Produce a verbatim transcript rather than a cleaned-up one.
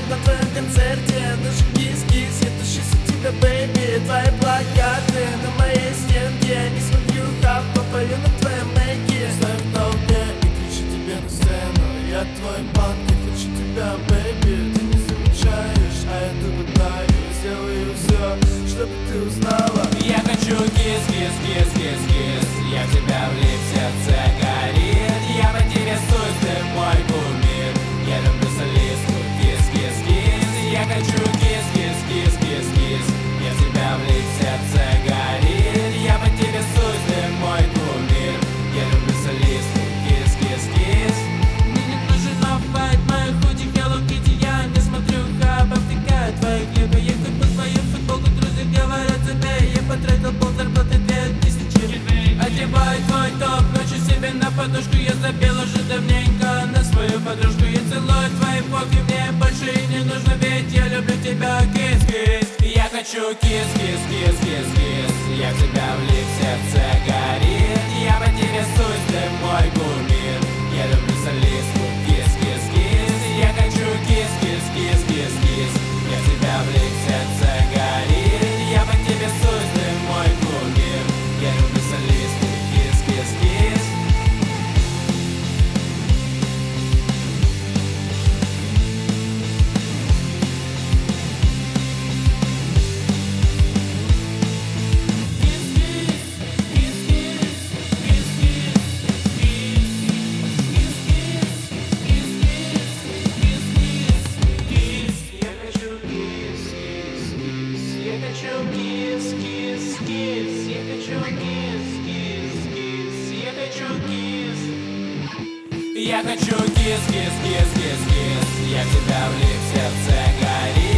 на твоем концерте. Наши кис-кис, я тащусь от тебя, бэйби. Твои плакаты на моей стенке. Не смотрю хап, попою на твоем мейке. Стою в толпе и кричу тебе на сцену. Я твой банк, я хочу тебя, бэйби. Ты не замечаешь, а я добавляю. Сделаю все, чтобы ты узнала. Я хочу кис-кис-кис-кис-кис. Я в тебя влип, сердце горит. Я поинтересуюсь, ты мой кумир. Я люблю солистку, кис-кис-кис. Я хочу кис-кис-кис-кис-кис. Я в тебя влип, сердце горит. Я поинтересуюсь, ты мой кумир. Я люблю солистку, кис-кис-кис. Мне не нужен оффайт, мои худи Hello Kitty. Я не смотрю хаб, обтекаю твои клипы. Я купил твою футболку, друзья говорят забей. Я потратил пол зарплаты, две тысячи. Одеваю твой топ, ночью себе на подушку. Я забил уже давненько на свою подружку. Я целую твои поки, мне больше и не нужно, ведь я люблю тебя, кис-кис. Я хочу кис-кис-кис-кис-кис. Я в тебя влип, сердце горит. Я поинтересуюсь, ты мой кумир. Я люблю солистку, кис-кис-кис. Я хочу кис-кис-кис-кис-кис. Я в тебя влип, сердце горит. Я поинтересуюсь, ты мой кумир. Я люблю солистку, кис-кис-кис. Я хочу кис-кис-кис-кис-кис. Я в тебя влип, сердце горит.